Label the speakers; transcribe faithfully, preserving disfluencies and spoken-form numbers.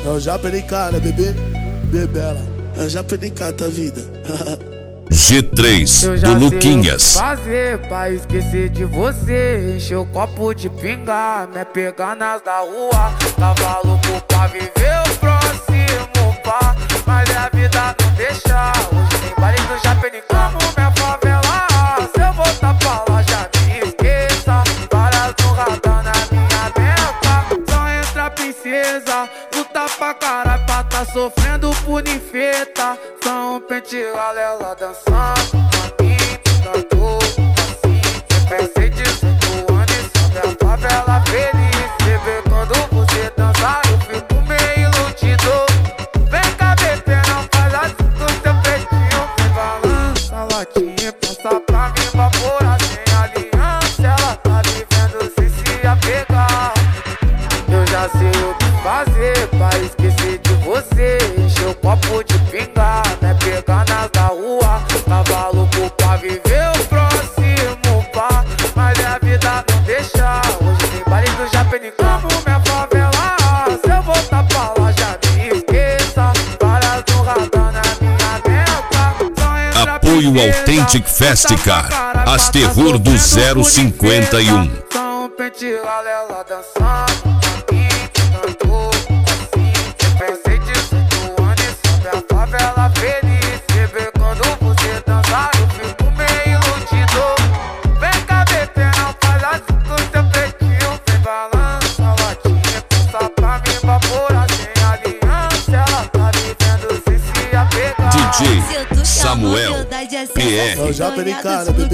Speaker 1: Eu já perdi cara, bebê, bebela. Eu já perdi cara da vida.
Speaker 2: G três do Luquinhas.
Speaker 3: Fazer pra esquecer de você, encher o copo de pinga, me pegar nas da rua. Tava louco pra viver o próximo pá, mas a vida não deixa. Hoje tem baile no Japenicamo, minha favela. Se eu voltar pra lá já me esqueça. Para do radar na minha beca. Só entra princesa, luta pra caralho pra tá sofrendo punifeta. São pente galera dançando pra mim, cantou assim. Eu pensei dezoito anos sobre a favela feliz. Você vê quando você dança, eu fico meio iludido. Vem cá, bebê, não faz assim com seu peitinho. Vem balança, latinha, passa pra mim, vapora sem aliança. Ela tá vivendo sem se apegar. Eu já sei o que fazer pra esquecer de você, encher o copo de pinga, me pegar nas da rua. Tava louco pra viver o próximo pá, mas a vida não deixa. Hoje tem baile do Japenicamo, minha favela. Se eu voltar pra lá já me esqueça. Para do radar na minha beca.
Speaker 2: Apoio Authentic Festicar, as terror do zero cinquenta e um.
Speaker 3: São pente galera dançando pra mim, cantou assim. Eu pensei dezoito anos sobre a favela feliz. Você vê quando você dança, eu fico meio iludido. Vem cá, bebê, não faz assim com seu peitinho. Vem balança, latinha, passa pra mim, vapora sem aliança. Ela tá vivendo sem se apegar.
Speaker 2: D J Samuel P R.
Speaker 1: Eu já perdi cara, bebê.